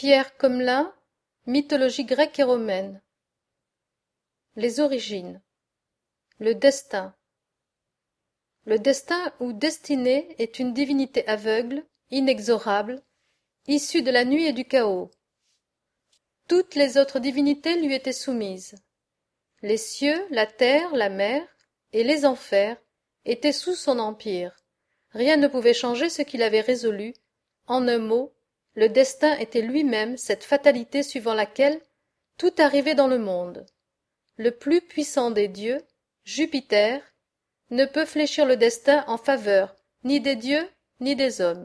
Pierre Commelin, mythologie grecque et romaine. Les origines. Le destin. Le destin ou destinée est une divinité aveugle, inexorable, issue de la nuit et du chaos. Toutes les autres divinités lui étaient soumises. Les cieux, la terre, la mer et les enfers étaient sous son empire. Rien ne pouvait changer ce qu'il avait résolu. En un mot, le destin était lui-même cette fatalité suivant laquelle tout arrivait dans le monde. Le plus puissant des dieux, Jupiter, ne peut fléchir le destin en faveur ni des dieux ni des hommes.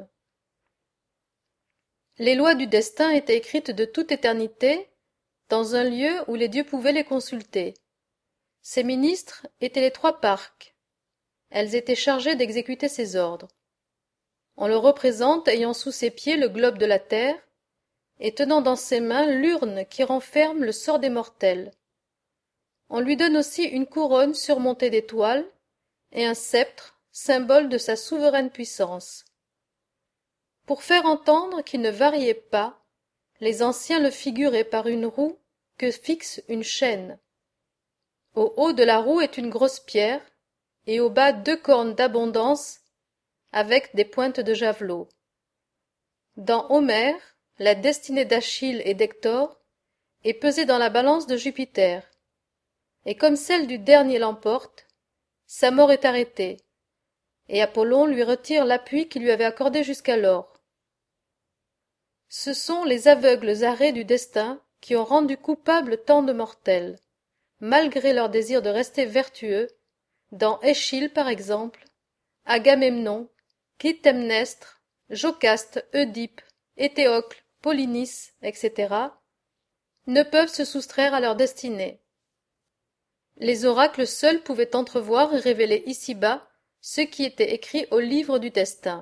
Les lois du destin étaient écrites de toute éternité dans un lieu où les dieux pouvaient les consulter. Ces ministres étaient les trois parques. Elles étaient chargées d'exécuter ces ordres. On le représente ayant sous ses pieds le globe de la terre et tenant dans ses mains l'urne qui renferme le sort des mortels. On lui donne aussi une couronne surmontée d'étoiles et un sceptre, symbole de sa souveraine puissance. Pour faire entendre qu'il ne variait pas, les anciens le figuraient par une roue que fixe une chaîne. Au haut de la roue est une grosse pierre, et au bas 2 cornes d'abondance avec des pointes de javelot. Dans Homère, la destinée d'Achille et d'Hector est pesée dans la balance de Jupiter, et comme celle du dernier l'emporte, sa mort est arrêtée, et Apollon lui retire l'appui qu'il lui avait accordé jusqu'alors. Ce sont les aveugles arrêts du destin qui ont rendu coupables tant de mortels, malgré leur désir de rester vertueux, dans Échille par exemple, Agamemnon, Clytemnestre, Jocaste, Oedipe, Éthéocle, Polynice, etc., ne peuvent se soustraire à leur destinée. Les oracles seuls pouvaient entrevoir et révéler ici-bas ce qui était écrit au livre du destin.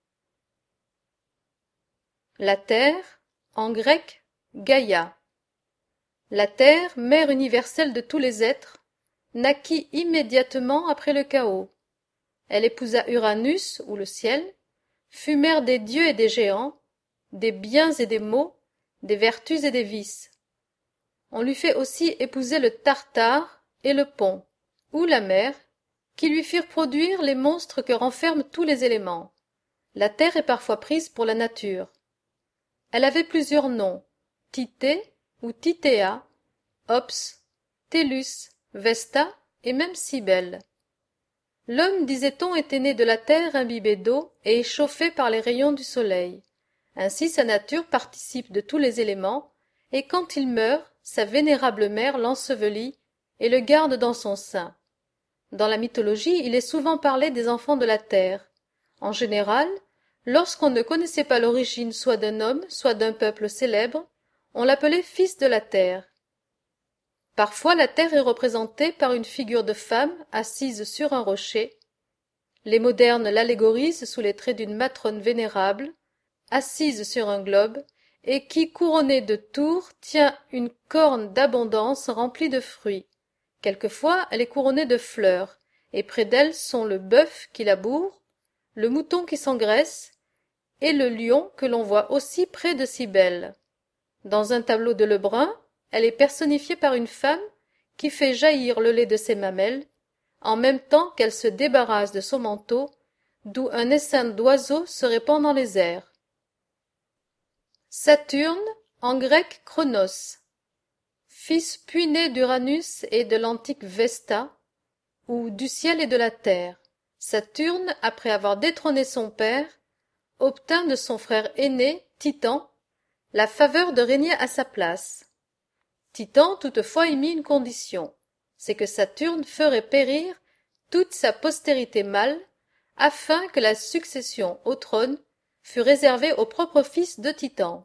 La terre, en grec, Gaïa. La terre, mère universelle de tous les êtres, naquit immédiatement après le chaos. Elle épousa Uranus, ou le ciel, fut mère des dieux et des géants, des biens et des maux, des vertus et des vices. On lui fait aussi épouser le Tartare et le Pont, ou la mer, qui lui firent produire les monstres que renferment tous les éléments. La terre est parfois prise pour la nature. Elle avait plusieurs noms, Tithé ou Tithéa, Ops, Tellus, Vesta et même Cybèle. L'homme, disait-on, était né de la terre imbibé d'eau et échauffé par les rayons du soleil. Ainsi sa nature participe de tous les éléments, et quand il meurt, sa vénérable mère l'ensevelit et le garde dans son sein. Dans la mythologie, il est souvent parlé des enfants de la terre. En général, lorsqu'on ne connaissait pas l'origine soit d'un homme, soit d'un peuple célèbre, on l'appelait fils de la terre. Parfois la terre est représentée par une figure de femme assise sur un rocher. Les modernes l'allégorisent sous les traits d'une matrone vénérable, assise sur un globe, et qui, couronnée de tours, tient une corne d'abondance remplie de fruits. Quelquefois elle est couronnée de fleurs, et près d'elle sont le bœuf qui laboure, le mouton qui s'engraisse, et le lion que l'on voit aussi près de Cybèle. Dans un tableau de Lebrun, elle est personnifiée par une femme qui fait jaillir le lait de ses mamelles, en même temps qu'elle se débarrasse de son manteau, d'où un essaim d'oiseaux se répand dans les airs. Saturne, en grec Chronos, fils puiné d'Uranus et de l'antique Vesta, ou du ciel et de la terre. Saturne, après avoir détrôné son père, obtint de son frère aîné, Titan, la faveur de régner à sa place. Titan toutefois y mit une condition, c'est que Saturne ferait périr toute sa postérité mâle, afin que la succession au trône fût réservée au propre fils de Titan.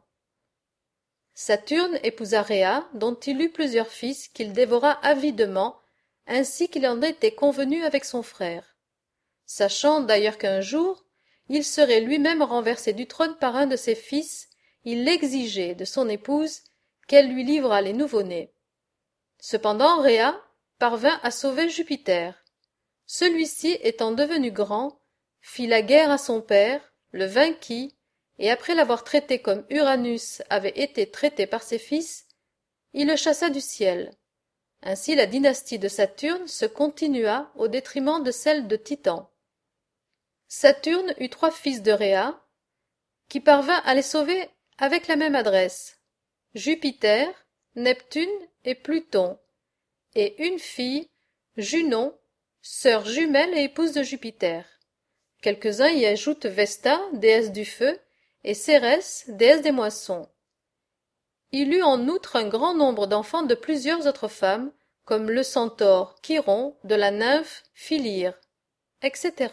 Saturne épousa Rhéa, dont il eut plusieurs fils qu'il dévora avidement, ainsi qu'il en était convenu avec son frère. Sachant d'ailleurs qu'un jour il serait lui-même renversé du trône par un de ses fils, il exigeait de son épouse qu'elle lui livrât les nouveau-nés. Cependant Rhéa parvint à sauver Jupiter. Celui-ci, étant devenu grand, fit la guerre à son père, le vainquit, et après l'avoir traité comme Uranus avait été traité par ses fils, il le chassa du ciel. Ainsi la dynastie de Saturne se continua au détriment de celle de Titan. Saturne eut 3 fils de Rhéa, qui parvint à les sauver avec la même adresse: Jupiter, Neptune et Pluton, et une fille, Junon, sœur jumelle et épouse de Jupiter. Quelques-uns y ajoutent Vesta, déesse du feu, et Cérès, déesse des moissons. Il eut en outre un grand nombre d'enfants de plusieurs autres femmes, comme le centaure Chiron, de la nymphe Philyre, etc.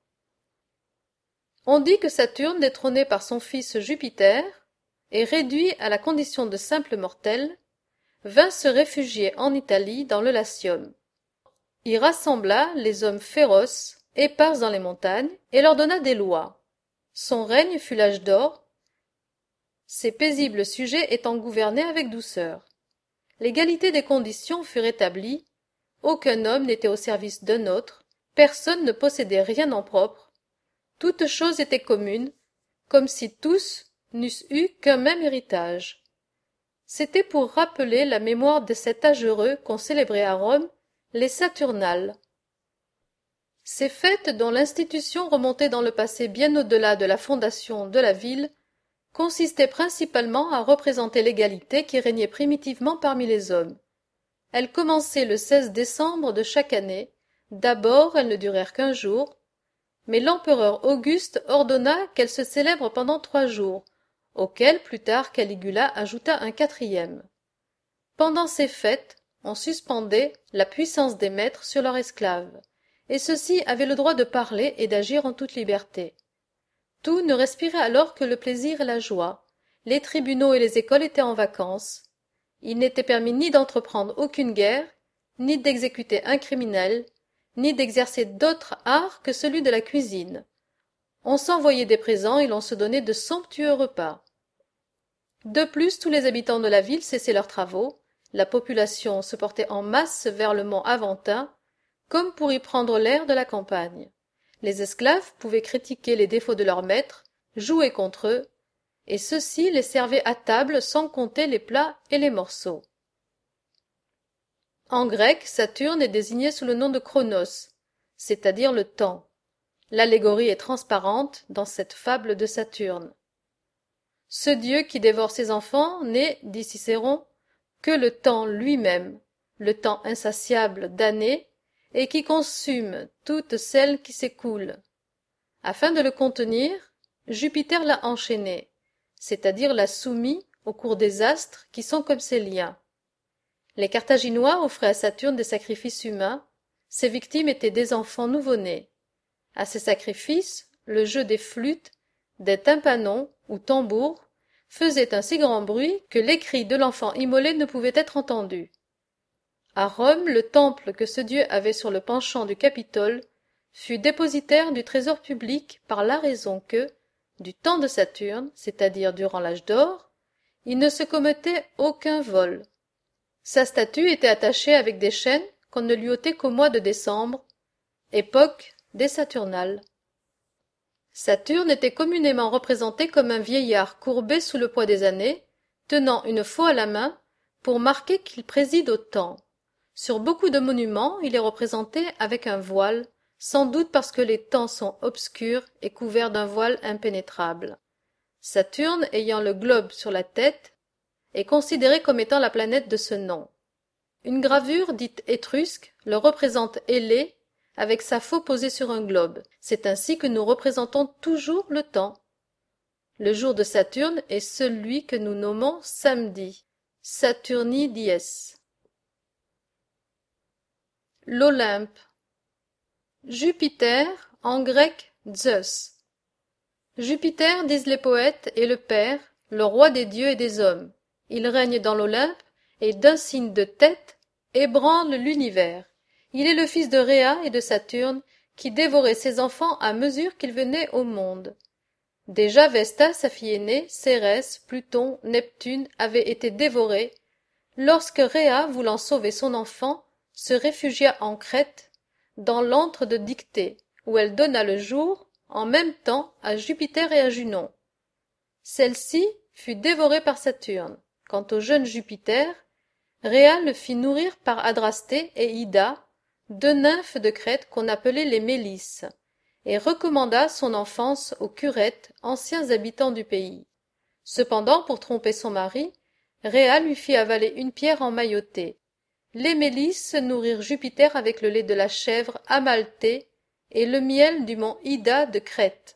On dit que Saturne, détrôné par son fils Jupiter, et réduit à la condition de simple mortel, vint se réfugier en Italie dans le Latium. Il rassembla les hommes féroces, épars dans les montagnes, et leur donna des lois. Son règne fut l'âge d'or, ses paisibles sujets étant gouvernés avec douceur. L'égalité des conditions fut rétablie, aucun homme n'était au service d'un autre, personne ne possédait rien en propre, toute chose était commune, comme si tous n'eussent eu qu'un même héritage. C'était pour rappeler la mémoire de cet âge heureux qu'on célébrait à Rome les Saturnales. Ces fêtes, dont l'institution remontait dans le passé bien au-delà de la fondation de la ville, consistaient principalement à représenter l'égalité qui régnait primitivement parmi les hommes. Elles commençaient le 16 décembre de chaque année. D'abord, elles ne durèrent qu'1 jour, mais l'empereur Auguste ordonna qu'elles se célèbrent pendant 3 jours, auxquels plus tard Caligula ajouta un 4e. Pendant ces fêtes, on suspendait la puissance des maîtres sur leurs esclaves, et ceux-ci avaient le droit de parler et d'agir en toute liberté. Tout ne respirait alors que le plaisir et la joie. Les tribunaux et les écoles étaient en vacances. Il n'était permis ni d'entreprendre aucune guerre, ni d'exécuter un criminel, ni d'exercer d'autre art que celui de la cuisine. On s'envoyait des présents et l'on se donnait de somptueux repas. De plus, tous les habitants de la ville cessaient leurs travaux, la population se portait en masse vers le mont Aventin, comme pour y prendre l'air de la campagne. Les esclaves pouvaient critiquer les défauts de leurs maîtres, jouer contre eux, et ceux-ci les servaient à table sans compter les plats et les morceaux. En grec, Saturne est désigné sous le nom de Chronos, c'est-à-dire le temps. L'allégorie est transparente dans cette fable de Saturne. Ce dieu qui dévore ses enfants n'est, dit Cicéron, que le temps lui-même, le temps insatiable d'années, et qui consume toutes celles qui s'écoulent. Afin de le contenir, Jupiter l'a enchaîné, c'est-à-dire l'a soumis au cours des astres qui sont comme ses liens. Les Carthaginois offraient à Saturne des sacrifices humains, ses victimes étaient des enfants nouveau-nés. À ces sacrifices, le jeu des flûtes, des tympanons ou tambours faisait un si grand bruit que les cris de l'enfant immolé ne pouvaient être entendus. À Rome, le temple que ce dieu avait sur le penchant du Capitole fut dépositaire du trésor public par la raison que, du temps de Saturne, c'est-à-dire durant l'âge d'or, il ne se commettait aucun vol. Sa statue était attachée avec des chaînes qu'on ne lui ôtait qu'au mois de décembre, époque des Saturnales. Saturne était communément représenté comme un vieillard courbé sous le poids des années, tenant une faux à la main pour marquer qu'il préside au temps. Sur beaucoup de monuments, il est représenté avec un voile, sans doute parce que les temps sont obscurs et couverts d'un voile impénétrable. Saturne, ayant le globe sur la tête, est considéré comme étant la planète de ce nom. Une gravure dite étrusque le représente ailé, avec sa faux posée sur un globe. C'est ainsi que nous représentons toujours le temps. Le jour de Saturne est celui que nous nommons samedi, Saturni dies. L'Olympe. Jupiter, en grec Zeus. Jupiter, disent les poètes, est le père, le roi des dieux et des hommes. Il règne dans l'Olympe et d'un signe de tête ébranle l'univers. Il est le fils de Rhéa et de Saturne qui dévorait ses enfants à mesure qu'ils venaient au monde. Déjà Vesta, sa fille aînée, Cérès, Pluton, Neptune avaient été dévorés lorsque Rhéa, voulant sauver son enfant, se réfugia en Crète, dans l'antre de Dictée, où elle donna le jour, en même temps, à Jupiter et à Junon. Celle-ci fut dévorée par Saturne. Quant au jeune Jupiter, Rhéa le fit nourrir par Adrastée et Ida, deux nymphes de Crète qu'on appelait les Mélisses, et recommanda son enfance aux Curetes, anciens habitants du pays. Cependant, pour tromper son mari, Rhéa lui fit avaler une pierre emmaillotée. Les Mélisses nourrirent Jupiter avec le lait de la chèvre Amalthée et le miel du mont Ida de Crète.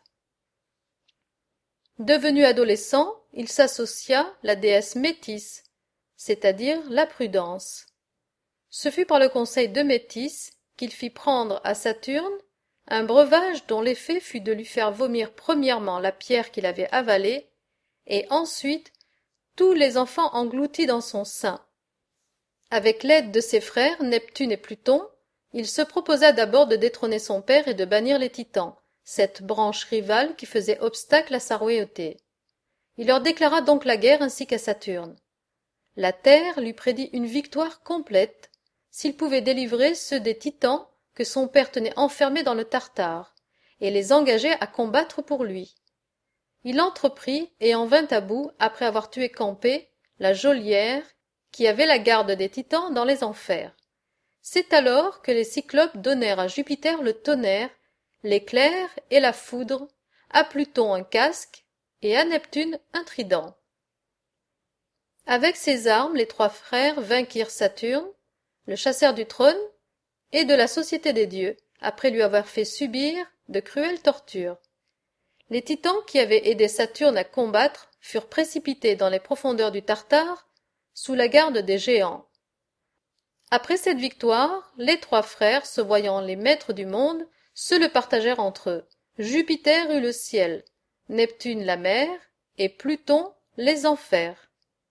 Devenu adolescent, il s'associa la déesse Métis, c'est-à-dire la prudence. Ce fut par le conseil de Métis qu'il fit prendre à Saturne un breuvage dont l'effet fut de lui faire vomir premièrement la pierre qu'il avait avalée, et ensuite tous les enfants engloutis dans son sein. Avec l'aide de ses frères Neptune et Pluton, il se proposa d'abord de détrôner son père et de bannir les Titans, cette branche rivale qui faisait obstacle à sa royauté. Il leur déclara donc la guerre ainsi qu'à Saturne. La Terre lui prédit une victoire complète s'il pouvait délivrer ceux des Titans que son père tenait enfermés dans le Tartare, et les engager à combattre pour lui. Il entreprit et en vint à bout après avoir tué Campée, la geôlière, qui avait la garde des Titans dans les enfers. C'est alors que les Cyclopes donnèrent à Jupiter le tonnerre, l'éclair et la foudre, à Pluton un casque et à Neptune un trident. Avec ces armes, les trois frères vainquirent Saturne, le chasseur du trône, et de la société des dieux, après lui avoir fait subir de cruelles tortures. Les Titans qui avaient aidé Saturne à combattre furent précipités dans les profondeurs du Tartare, sous la garde des géants. Après cette victoire, les trois frères, se voyant les maîtres du monde, se le partagèrent entre eux. Jupiter eut le ciel, Neptune la mer, et Pluton les enfers.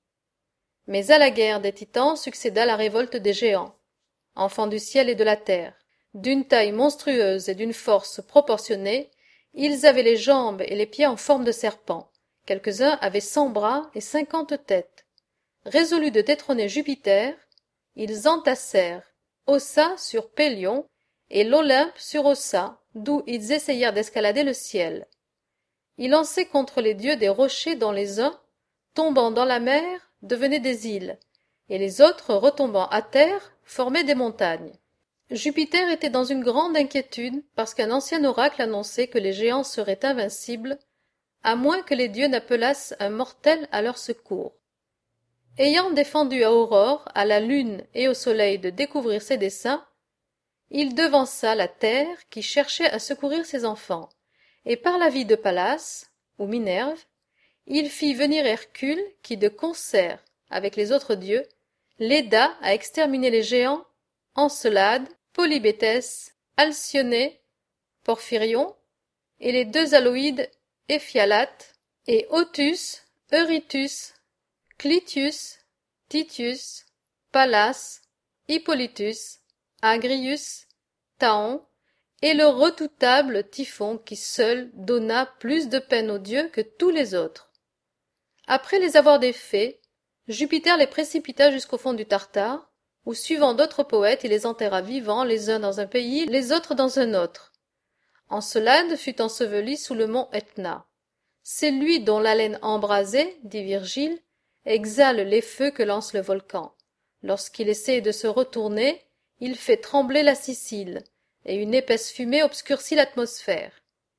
Mais à la guerre des Titans succéda la révolte des géants, enfants du ciel et de la terre. D'une taille monstrueuse et d'une force proportionnée, ils avaient les jambes et les pieds en forme de serpent. Quelques-uns avaient 100 bras et 50 têtes. Résolus de détrôner Jupiter, ils entassèrent Ossa sur Pélion et l'Olympe sur Ossa, d'où ils essayèrent d'escalader le ciel. Ils lançaient contre les dieux des rochers dont les uns, tombant dans la mer, devenaient des îles, et les autres, retombant à terre, formaient des montagnes. Jupiter était dans une grande inquiétude parce qu'un ancien oracle annonçait que les géants seraient invincibles, à moins que les dieux n'appelassent un mortel à leur secours. Ayant défendu à Aurore, à la lune et au soleil de découvrir ses desseins, il devança la terre qui cherchait à secourir ses enfants, et par la vie de Pallas, ou Minerve, il fit venir Hercule qui, de concert avec les autres dieux, l'aida à exterminer les géants Encelade, Polybéthès, Alcyone, Porphyrion, et les deux Aloïdes Éphialate, et Otus, Eurytus, Clitius, Titius, Pallas, Hippolytus, Agrius, Thaon, et le redoutable Typhon qui seul donna plus de peine aux dieux que tous les autres. Après les avoir défaits, Jupiter les précipita jusqu'au fond du Tartare, où, suivant d'autres poètes, il les enterra vivants, les uns dans un pays, les autres dans un autre. Encelade fut enseveli sous le mont Etna. C'est lui dont l'haleine embrasée, dit Virgile, exhale les feux que lance le volcan. Lorsqu'il essaie de se retourner, il fait trembler la Sicile, et une épaisse fumée obscurcit l'atmosphère.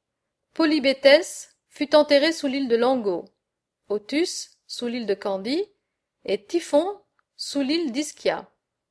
Polybéthès fut enterré sous l'île de Lango, Otus sous l'île de Candie, et Typhon sous l'île d'Ischia.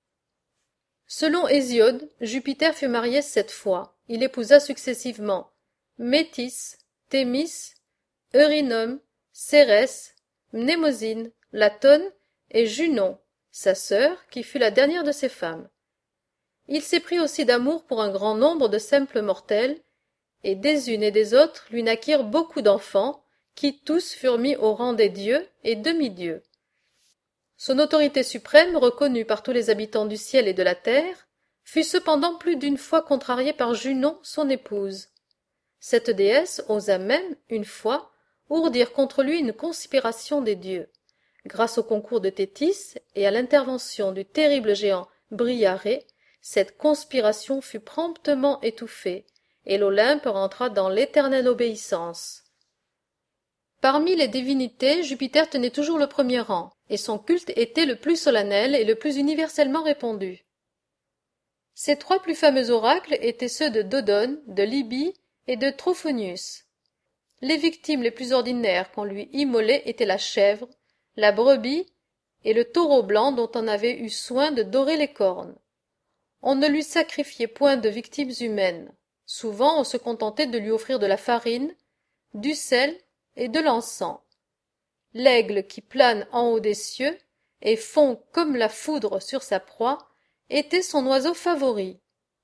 Selon Hésiode, Jupiter fut marié 7 fois. Il épousa successivement Métis, Thémis, Eurynome, Cérès, Mnémosyne, Latone et Junon, sa sœur, qui fut la dernière de ses femmes. Il s'éprit aussi d'amour pour un grand nombre de simples mortels, et des unes et des autres lui naquirent beaucoup d'enfants, qui tous furent mis au rang des dieux et demi-dieux. Son autorité suprême, reconnue par tous les habitants du ciel et de la terre, fut cependant plus d'une fois contrariée par Junon, son épouse. Cette déesse osa même, une fois, ourdir contre lui une conspiration des dieux. Grâce au concours de Thétis et à l'intervention du terrible géant Briarée, cette conspiration fut promptement étouffée, et l'Olympe rentra dans l'éternelle obéissance. Parmi les divinités, Jupiter tenait toujours le premier rang, et son culte était le plus solennel et le plus universellement répandu. Ses trois plus fameux oracles étaient ceux de Dodone, de Libye et de Trophonius. Les victimes les plus ordinaires qu'on lui immolait étaient la chèvre, la brebis et le taureau blanc dont on avait eu soin de dorer les cornes. On ne lui sacrifiait point de victimes humaines. Souvent on se contentait de lui offrir de la farine, du sel et de l'encens. L'aigle qui plane en haut des cieux et fond comme la foudre sur sa proie était son oiseau favori.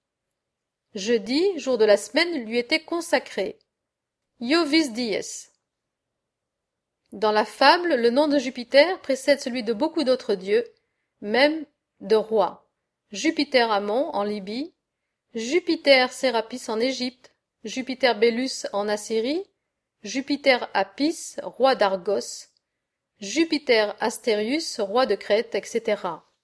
Jeudi, jour de la semaine, lui était consacré. Iovis dies. Dans la fable, le nom de Jupiter précède celui de beaucoup d'autres dieux, même de rois. Jupiter Ammon en Libye, Jupiter Sérapis en Égypte, Jupiter Bellus en Assyrie, Jupiter Apis, roi d'Argos, Jupiter Astérius, roi de Crète, etc.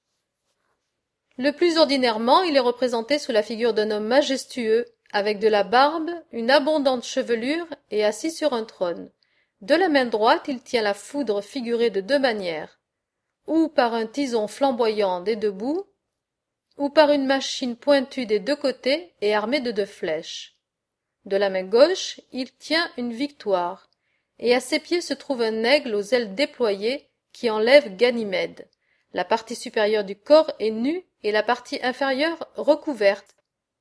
Le plus ordinairement, il est représenté sous la figure d'un homme majestueux, avec de la barbe, une abondante chevelure et assis sur un trône. De la main droite, il tient la foudre figurée de deux manières, ou par un tison flamboyant des deux bouts, ou par une machine pointue des deux côtés et armée de deux flèches. De la main gauche, il tient une victoire, et à ses pieds se trouve un aigle aux ailes déployées qui enlève Ganymède. La partie supérieure du corps est nue et la partie inférieure recouverte.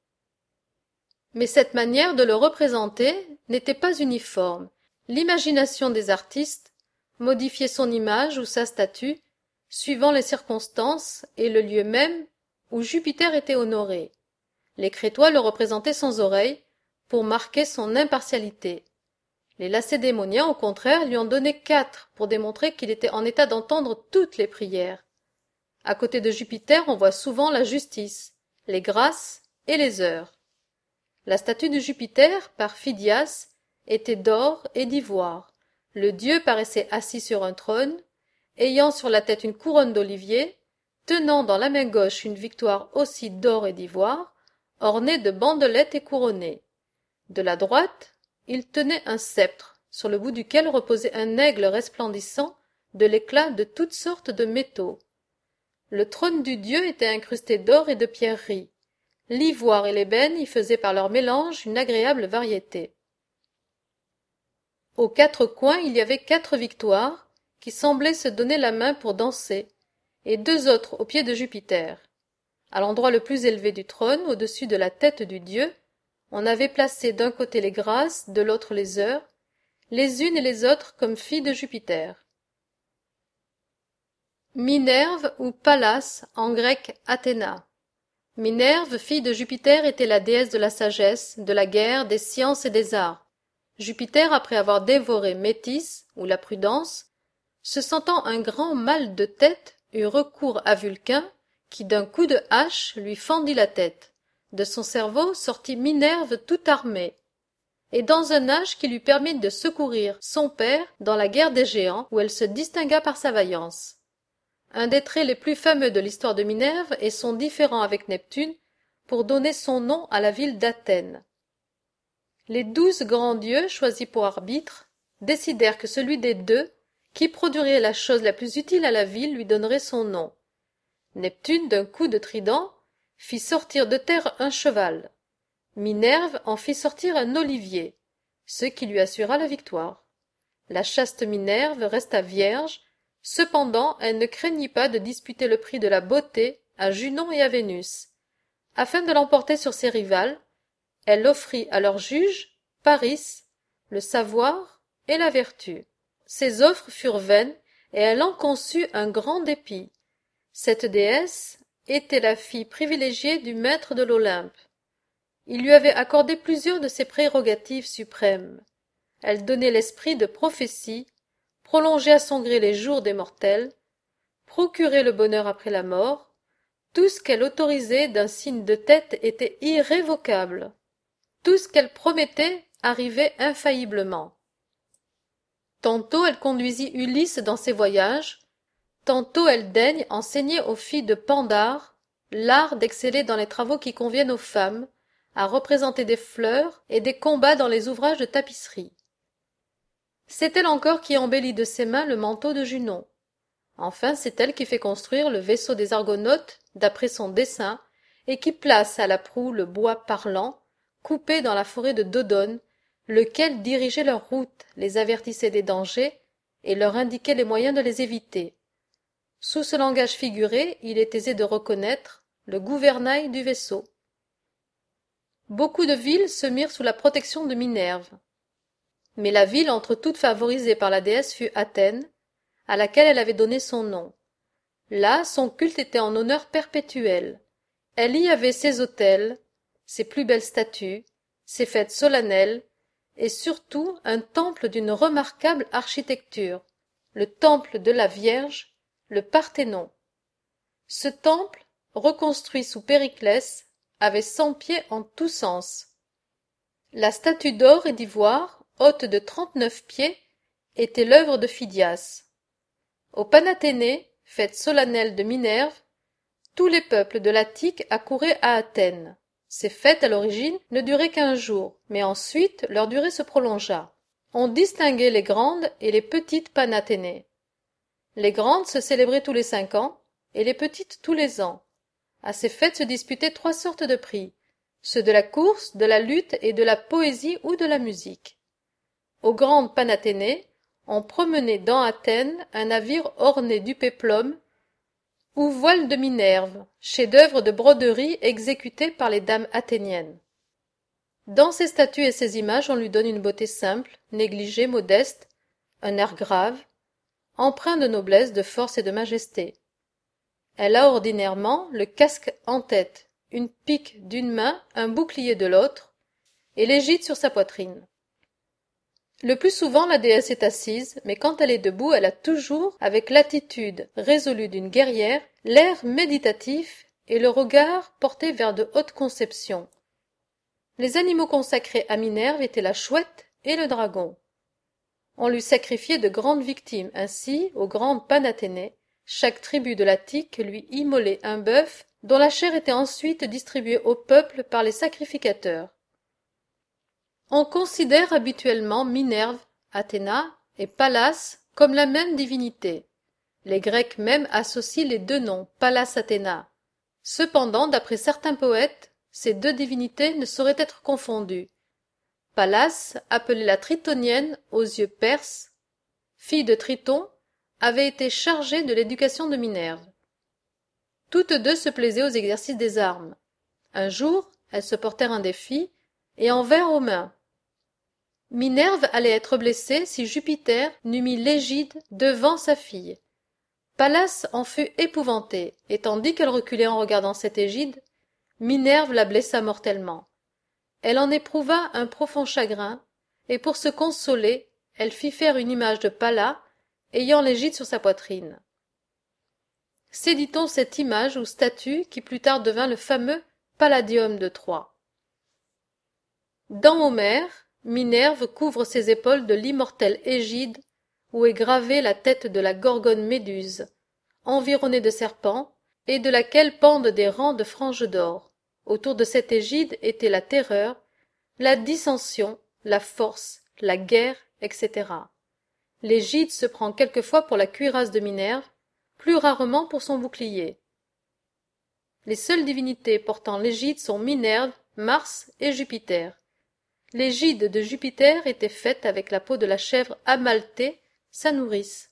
Mais cette manière de le représenter n'était pas uniforme. L'imagination des artistes modifiait son image ou sa statue, suivant les circonstances et le lieu même où Jupiter était honoré. Les Crétois le représentaient sans oreilles, pour marquer son impartialité. Les Lacédémoniens, au contraire, lui en donnaient 4 pour démontrer qu'il était en état d'entendre toutes les prières. À côté de Jupiter, on voit souvent la justice, les grâces et les heures. La statue de Jupiter, par Phidias, était d'or et d'ivoire. Le dieu paraissait assis sur un trône, ayant sur la tête une couronne d'olivier, tenant dans la main gauche une victoire aussi d'or et d'ivoire, ornée de bandelettes et couronnée. De la droite, il tenait un sceptre, sur le bout duquel reposait un aigle resplendissant de l'éclat de toutes sortes de métaux. Le trône du dieu était incrusté d'or et de pierreries. L'ivoire et l'ébène y faisaient par leur mélange une agréable variété. Aux 4 coins, il y avait 4 victoires, qui semblaient se donner la main pour danser, et 2 autres au pied de Jupiter. À l'endroit le plus élevé du trône, au-dessus de la tête du dieu, on avait placé d'un côté les grâces, de l'autre les heures, les unes et les autres comme filles de Jupiter. Minerve ou Pallas, en grec Athéna. Minerve, fille de Jupiter, était la déesse de la sagesse, de la guerre, des sciences et des arts. Jupiter, après avoir dévoré Métis, ou la prudence, se sentant un grand mal de tête, eut recours à Vulcain, qui d'un coup de hache lui fendit la tête. De son cerveau sortit Minerve tout armée, et dans un âge qui lui permit de secourir son père dans la guerre des géants, où elle se distingua par sa vaillance. Un des traits les plus fameux de l'histoire de Minerve est son différend avec Neptune pour donner son nom à la ville d'Athènes. Les 12 grands dieux, choisis pour arbitre, décidèrent que celui des deux, qui produirait la chose la plus utile à la ville, lui donnerait son nom. Neptune, d'un coup de trident, fit sortir de terre un cheval. Minerve en fit sortir un olivier, ce qui lui assura la victoire. La chaste Minerve resta vierge, cependant elle ne craignit pas de disputer le prix de la beauté à Junon et à Vénus. Afin de l'emporter sur ses rivales, elle offrit à leurs juges Paris, le savoir et la vertu. Ces offres furent vaines, et elle en conçut un grand dépit. Cette déesse était la fille privilégiée du maître de l'Olympe. Il lui avait accordé plusieurs de ses prérogatives suprêmes. Elle donnait l'esprit de prophétie, prolongeait à son gré les jours des mortels, procurait le bonheur après la mort. Tout ce qu'elle autorisait d'un signe de tête était irrévocable. Tout ce qu'elle promettait arrivait infailliblement. Tantôt elle conduisit Ulysse dans ses voyages, tantôt elle daigne enseigner aux filles de Pandare l'art d'exceller dans les travaux qui conviennent aux femmes, à représenter des fleurs et des combats dans les ouvrages de tapisserie. C'est elle encore qui embellit de ses mains le manteau de Junon. Enfin, c'est elle qui fait construire le vaisseau des Argonautes d'après son dessein et qui place à la proue le bois parlant, coupé dans la forêt de Dodone, lequel dirigeait leur route, les avertissait des dangers et leur indiquait les moyens de les éviter. Sous ce langage figuré, il est aisé de reconnaître le gouvernail du vaisseau. Beaucoup de villes se mirent sous la protection de Minerve. Mais la ville entre toutes favorisée par la déesse fut Athènes, à laquelle elle avait donné son nom. Là, son culte était en honneur perpétuel. Elle y avait ses autels, ses plus belles statues, ses fêtes solennelles, et surtout un temple d'une remarquable architecture, le temple de la Vierge, le Parthénon. Ce temple, reconstruit sous Périclès, avait 100 pieds en tous sens. La statue d'or et d'ivoire, haute de 39 pieds, était l'œuvre de Phidias. Au Panathénée, fête solennelle de Minerve, tous les peuples de l'Attique accouraient à Athènes. Ces fêtes, à l'origine, ne duraient qu'1 jour, mais ensuite leur durée se prolongea. On distinguait les grandes et les petites Panathénées. Les grandes se célébraient tous les 5 ans, et les petites tous les ans. À ces fêtes se disputaient 3 sortes de prix, ceux de la course, de la lutte et de la poésie ou de la musique. Aux grandes Panathénées, on promenait dans Athènes un navire orné du péplum ou voile de Minerve, chef-d'œuvre de broderie exécuté par les dames athéniennes. Dans ces statues et ces images, on lui donne une beauté simple, négligée, modeste, un air grave, empreint de noblesse, de force et de majesté. Elle a ordinairement le casque en tête, une pique d'une main, un bouclier de l'autre, et l'égide sur sa poitrine. Le plus souvent la déesse est assise, mais quand elle est debout, elle a toujours, avec l'attitude résolue d'une guerrière, l'air méditatif et le regard porté vers de hautes conceptions. Les animaux consacrés à Minerve étaient la chouette et le dragon. On lui sacrifiait de grandes victimes, ainsi, aux grandes Panathénées, chaque tribu de l'Attique lui immolait un bœuf dont la chair était ensuite distribuée au peuple par les sacrificateurs. On considère habituellement Minerve, Athéna et Pallas comme la même divinité. Les Grecs même associent les 2 noms, Pallas-Athéna. Cependant, d'après certains poètes, ces 2 divinités ne sauraient être confondues. Pallas, appelée la Tritonienne aux yeux perses, fille de Triton, avait été chargée de l'éducation de Minerve. Toutes 2 se plaisaient aux exercices des armes. Un jour, elles se portèrent un défi et en vinrent aux mains. Minerve allait être blessée si Jupiter n'eût mis l'égide devant sa fille. Pallas en fut épouvantée, et tandis qu'elle reculait en regardant cette égide, Minerve la blessa mortellement. Elle en éprouva un profond chagrin, et pour se consoler, elle fit faire une image de Pallas, ayant l'égide sur sa poitrine. C'est, dit-on, cette image ou statue qui plus tard devint le fameux Palladium de Troie. Dans Homère, Minerve couvre ses épaules de l'immortelle égide où est gravée la tête de la gorgone Méduse, environnée de serpents, et de laquelle pendent des rangs de franges d'or. Autour de cette égide était la terreur, la dissension, la force, la guerre, etc. L'égide se prend quelquefois pour la cuirasse de Minerve, plus rarement pour son bouclier. Les seules divinités portant l'égide sont Minerve, Mars et Jupiter. L'égide de Jupiter était faite avec la peau de la chèvre Amalthée, sa nourrice.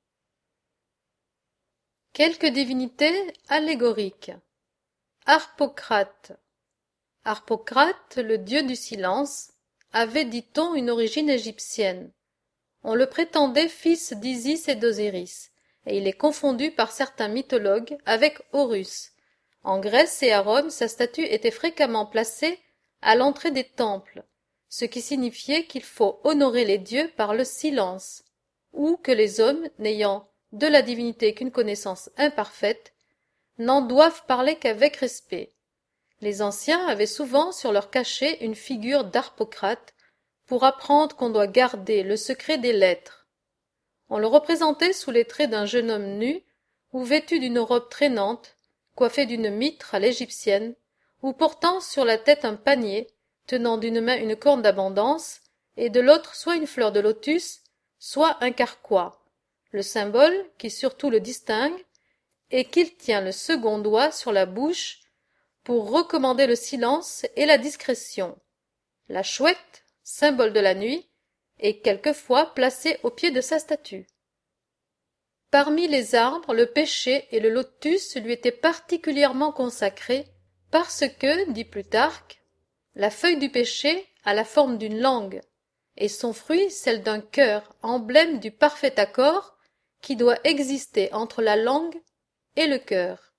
Quelques divinités allégoriques. Harpocrate. Harpocrate, le dieu du silence, avait, dit-on, une origine égyptienne. On le prétendait fils d'Isis et d'Osiris, et il est confondu par certains mythologues avec Horus. En Grèce et à Rome, sa statue était fréquemment placée à l'entrée des temples, ce qui signifiait qu'il faut honorer les dieux par le silence, ou que les hommes, n'ayant de la divinité qu'une connaissance imparfaite, n'en doivent parler qu'avec respect. Les anciens avaient souvent sur leur cachet une figure d'Harpocrate pour apprendre qu'on doit garder le secret des lettres. On le représentait sous les traits d'un jeune homme nu ou vêtu d'une robe traînante, coiffé d'une mitre à l'égyptienne, ou portant sur la tête un panier, tenant d'une main une corne d'abondance et de l'autre soit une fleur de lotus, soit un carquois, le symbole qui surtout le distingue est qu'il tient le second doigt sur la bouche pour recommander le silence et la discrétion. La chouette, symbole de la nuit, est quelquefois placée au pied de sa statue. Parmi les arbres, le pêcher et le lotus lui étaient particulièrement consacrés parce que, dit Plutarque, la feuille du pêcher a la forme d'une langue et son fruit celle d'un cœur, emblème du parfait accord qui doit exister entre la langue et le cœur.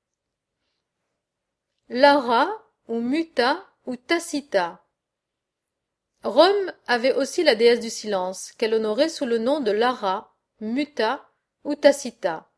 Lara ou Muta ou Tacita. Rome avait aussi la déesse du silence, qu'elle honorait sous le nom de Lara, Muta ou Tacita.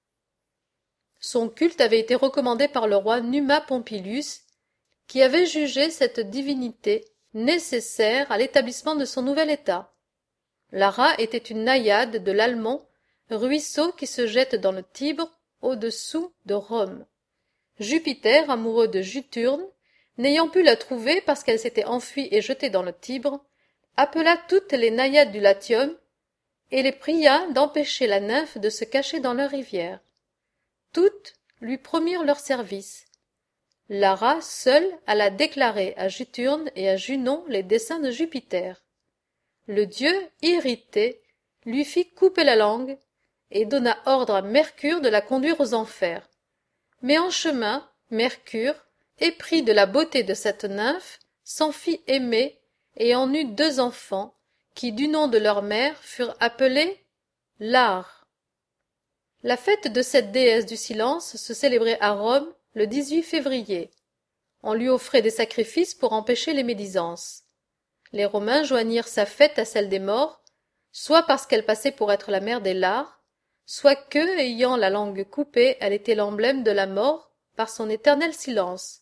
Son culte avait été recommandé par le roi Numa Pompilius, qui avait jugé cette divinité nécessaire à l'établissement de son nouvel état. Lara était une naïade de l'Almont, ruisseau qui se jette dans le Tibre au-dessous de Rome. Jupiter, amoureux de Juturne, n'ayant pu la trouver parce qu'elle s'était enfuie et jetée dans le Tibre, appela toutes les naïades du Latium et les pria d'empêcher la nymphe de se cacher dans leur rivière. Toutes lui promirent leur service. Lara seule alla déclarer à Juturne et à Junon les desseins de Jupiter. Le dieu, irrité, lui fit couper la langue et donna ordre à Mercure de la conduire aux enfers. Mais en chemin, Mercure, épris de la beauté de cette nymphe, s'en fit aimer et en eut 2 enfants, qui du nom de leur mère furent appelés Lare. La fête de cette déesse du silence se célébrait à Rome le 18 février. On lui offrait des sacrifices pour empêcher les médisances. Les Romains joignirent sa fête à celle des morts, soit parce qu'elle passait pour être la mère des Lares, soit que, ayant la langue coupée, elle était l'emblème de la mort par son éternel silence.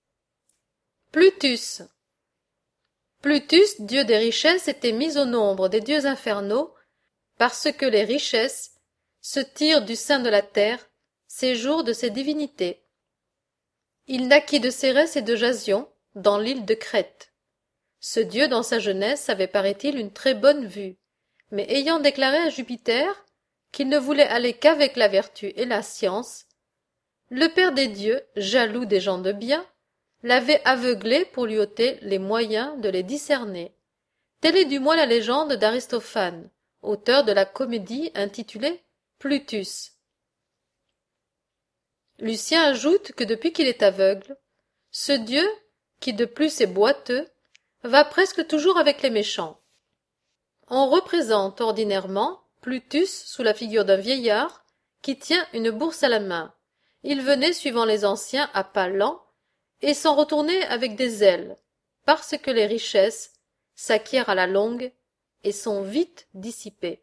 Plutus. Plutus, dieu des richesses, était mis au nombre des dieux infernaux parce que les richesses se tirent du sein de la terre, séjour de ses divinités. Il naquit de Cérès et de Jasion, dans l'île de Crète. Ce dieu, dans sa jeunesse, avait, paraît-il, une très bonne vue, mais ayant déclaré à Jupiter qu'il ne voulait aller qu'avec la vertu et la science, le père des dieux, jaloux des gens de bien, l'avait aveuglé pour lui ôter les moyens de les discerner. Telle est du moins la légende d'Aristophane, auteur de la comédie intitulée Plutus. Lucien ajoute que depuis qu'il est aveugle, ce dieu, qui de plus est boiteux, va presque toujours avec les méchants. On représente ordinairement Plutus sous la figure d'un vieillard qui tient une bourse à la main. Il venait, suivant les anciens, à pas lents, et s'en retournait avec des ailes, parce que les richesses s'acquièrent à la longue et sont vite dissipées.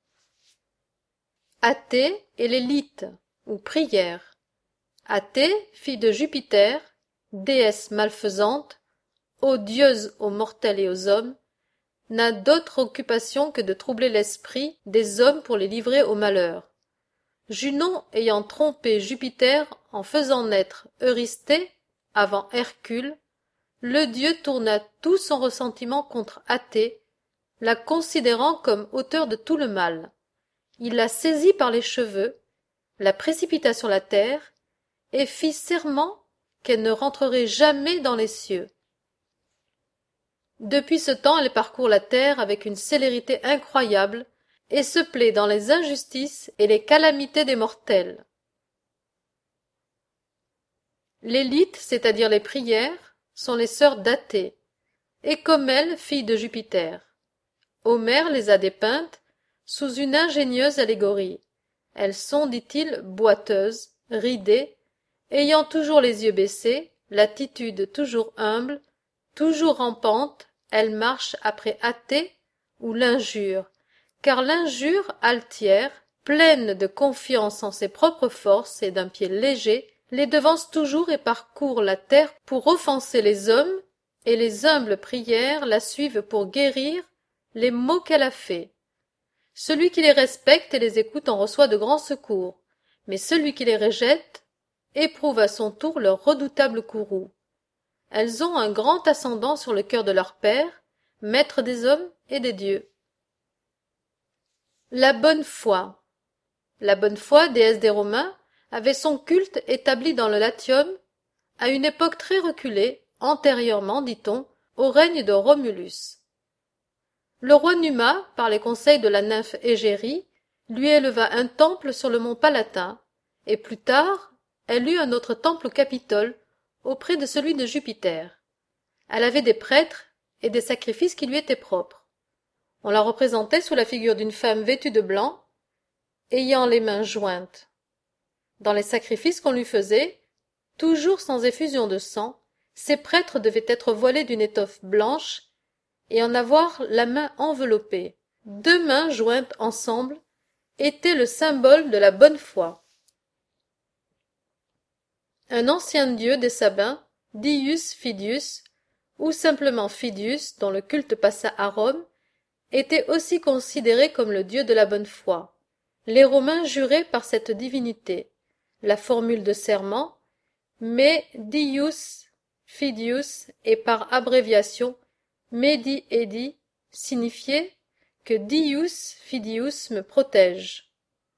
Athée et l'élite, ou prière. Athée, fille de Jupiter, déesse malfaisante, odieuse aux mortels et aux hommes, n'a d'autre occupation que de troubler l'esprit des hommes pour les livrer au malheur. Junon ayant trompé Jupiter en faisant naître Eurysthée avant Hercule, le dieu tourna tout son ressentiment contre Athée, la considérant comme auteur de tout le mal. Il la saisit par les cheveux, la précipita sur la terre, et fit serment qu'elle ne rentrerait jamais dans les cieux. Depuis ce temps, elle parcourt la terre avec une célérité incroyable et se plaît dans les injustices et les calamités des mortels. L'élite, c'est-à-dire les prières, sont les sœurs d'Athée, et comme elles, filles de Jupiter. Homère les a dépeintes sous une ingénieuse allégorie. Elles sont, dit-il, boiteuses, ridées, ayant toujours les yeux baissés, l'attitude toujours humble, toujours rampante, elles marchent après Athée ou l'injure, car l'injure altière, pleine de confiance en ses propres forces et d'un pied léger, les devance toujours et parcourt la terre pour offenser les hommes, et les humbles prières la suivent pour guérir les maux qu'elle a faits. Celui qui les respecte et les écoute en reçoit de grands secours, mais celui qui les rejette éprouve à son tour leur redoutable courroux. Elles ont un grand ascendant sur le cœur de leur père, maître des hommes et des dieux. La bonne foi. La bonne foi, déesse des Romains, avait son culte établi dans le Latium à une époque très reculée, antérieurement, dit-on, au règne de Romulus. Le roi Numa, par les conseils de la nymphe Égérie, lui éleva un temple sur le mont Palatin, et plus tard, elle eut un autre temple au Capitole, auprès de celui de Jupiter. Elle avait des prêtres et des sacrifices qui lui étaient propres. On la représentait sous la figure d'une femme vêtue de blanc, ayant les mains jointes. Dans les sacrifices qu'on lui faisait, toujours sans effusion de sang, ces prêtres devaient être voilés d'une étoffe blanche et en avoir la main enveloppée. 2 mains jointes ensemble étaient le symbole de la bonne foi. Un ancien dieu des Sabins, Dius Fidius, ou simplement Fidius, dont le culte passa à Rome, était aussi considéré comme le dieu de la bonne foi. Les Romains juraient par cette divinité. La formule de serment, Me Dius Fidius, et par abréviation Medi Edi, signifiait que Dius Fidius me protège.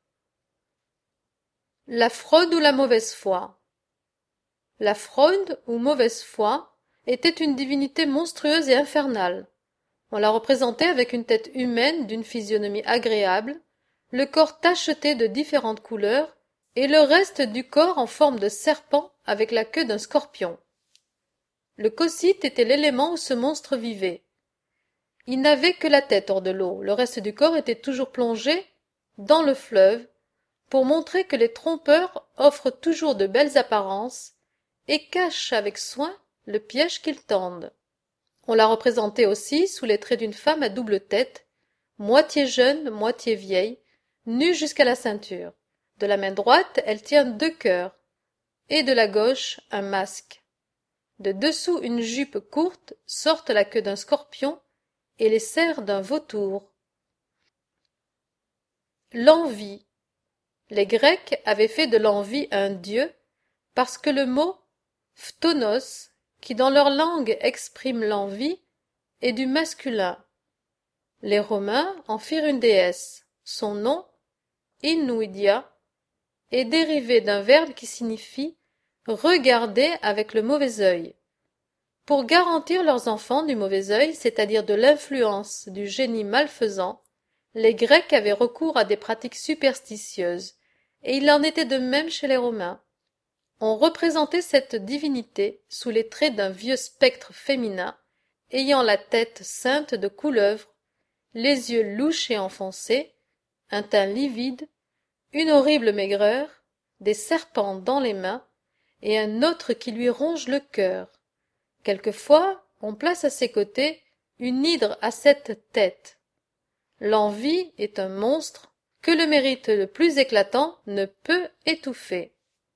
La fraude ou la mauvaise foi. La fraude ou mauvaise foi était une divinité monstrueuse et infernale. On la représentait avec une tête humaine d'une physionomie agréable, le corps tacheté de différentes couleurs et le reste du corps en forme de serpent avec la queue d'un scorpion. Le cocyte était l'élément où ce monstre vivait. Il n'avait que la tête hors de l'eau, le reste du corps était toujours plongé dans le fleuve, pour montrer que les trompeurs offrent toujours de belles apparences et cachent avec soin le piège qu'ils tendent. On la représentait aussi sous les traits d'une femme à double tête, moitié jeune, moitié vieille, nue jusqu'à la ceinture. De la main droite, elle tient 2 cœurs, et de la gauche, un masque. De dessous une jupe courte sortent la queue d'un scorpion et les serres d'un vautour. L'envie. Les Grecs avaient fait de l'envie un dieu parce que le mot phtonos, qui dans leur langue exprime l'envie, est du masculin. Les Romains en firent une déesse. Son nom, Innuidia, est dérivé d'un verbe qui signifie regarder avec le mauvais œil. Pour garantir leurs enfants du mauvais œil, c'est-à-dire de l'influence du génie malfaisant, les Grecs avaient recours à des pratiques superstitieuses, et il en était de même chez les Romains. On représentait cette divinité sous les traits d'un vieux spectre féminin, ayant la tête ceinte de couleuvres, les yeux louches et enfoncés, un teint livide, une horrible maigreur, des serpents dans les mains, et un autre qui lui ronge le cœur. Quelquefois, on place à ses côtés une hydre à 7 têtes. L'envie est un monstre que le mérite le plus éclatant ne peut étouffer.